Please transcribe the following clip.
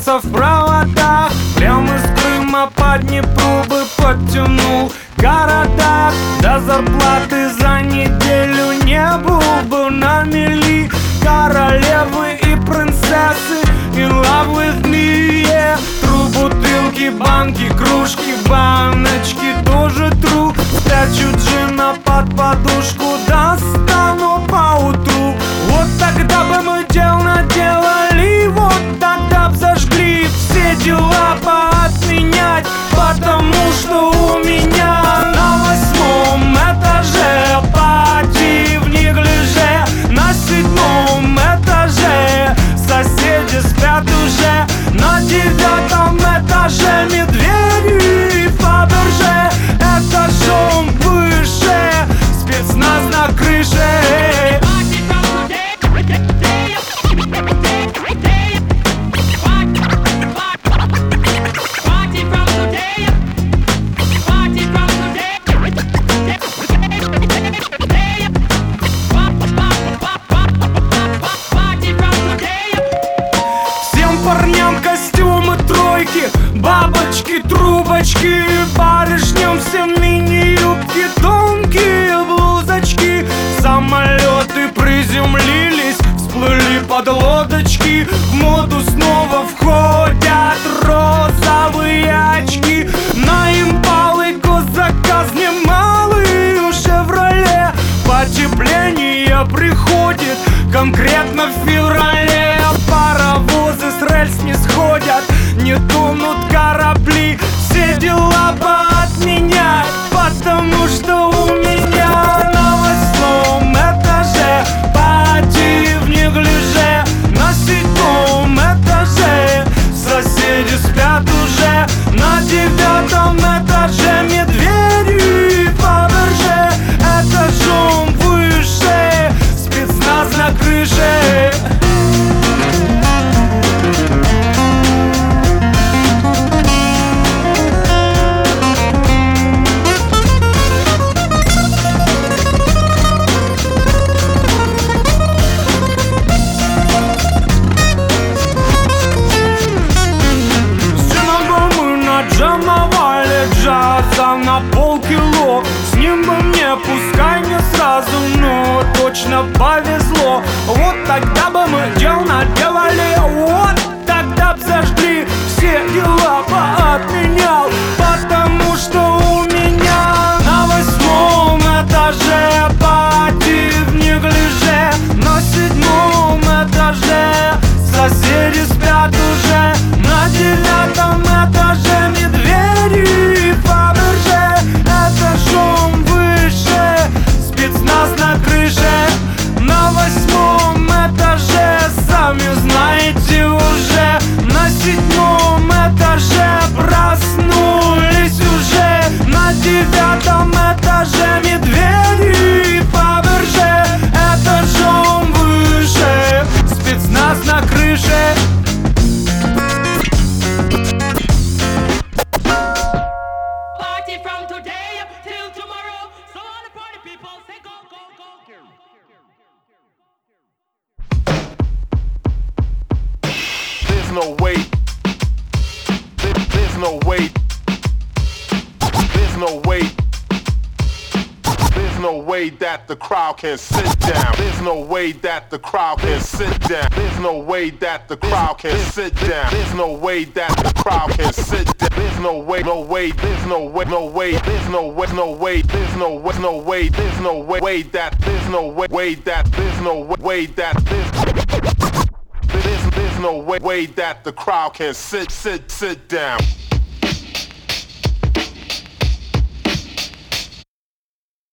вертелся в проводах. Прямо из Крыма по Днепру бы подтянул города. До зарплаты за неделю не был бы на мели. Королевы и принцессы in love with me, yeah. Тру бутылки, банки, кружки, баночки тоже тру. Спрячу джина под подушку, достану поутру. Вот тогда бы мы дел наделали, вот тогда б зажгли. Все дела поотменять, потому что у меня на 8-м этаже пати в неглиже. На 7-м этаже соседи спят уже. На 9-м этаже медведи и Фаберже. Этажом выше спецназ на крыше. Парням костюмы тройки, бабочки, трубочки. Барышням все мини-юбки, тонкие блузочки. Самолеты приземлились, всплыли под лодочки. В моду снова входят розовые очки. На импалы госзаказ немалый у «Шевроле». Потепление приходит конкретно в феврале. Паровозы с рельс не сходят, не тонут корабли. Все дела поотменять, потому что у меня на 8-м этаже пати в неглиже. На 7-м этаже соседи спят уже. На 9-м этаже медведи и Фаберже. Этажом выше спецназ на крыше. Джамовали джаза на полкило. С ним бы мне, пускай не сразу, но точно повезло. Вот тогда бы мы дел наделали, вот тогда б зажгли. Все дела поотменял, потому что у меня на 8-м этаже пати в неглиже. На 7-м этаже соседи спят уже. На 9-м этаже медведи и Фаберже. Этажом выше спецназ на крыше. На 8-м этаже сами знаете уже. На 7-м этаже проснулись уже. На 9-м этаже медведи и Фаберже. Этажом выше спецназ на крыше. There's no way. There's no way. There's no way. There's no way that the crowd can sit down. There's no way that the crowd can sit down. There's no way that the crowd can sit down. There's no way that the crowd can sit down. There's no way, no way, there's no way, no way, there's no way, no way, there's no way, no way, there's no way that, there's no way that, there's no way that, there's no way that the crowd can sit down.